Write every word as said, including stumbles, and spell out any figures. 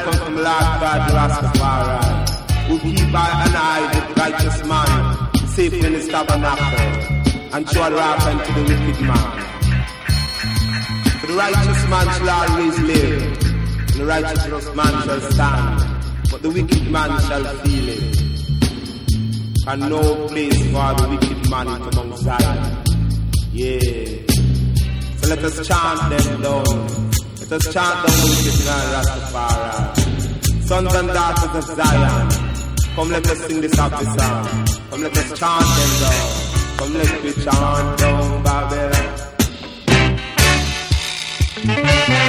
come from Lord God Rastafari, who keep an eye with righteous man, safe in his tabernacle, and show hearken to the wicked man. For the righteous man shall always live, and the righteous man shall stand, but the wicked man shall feel it. And no place for the wicked man to Mount Zion. Yeah. So let us chant them down. Let us chant down the wicked man Rastafari. Sons and daughters of Zion, come let us sing this happy song. Come let us chant them down. Come let me chant down Babylon.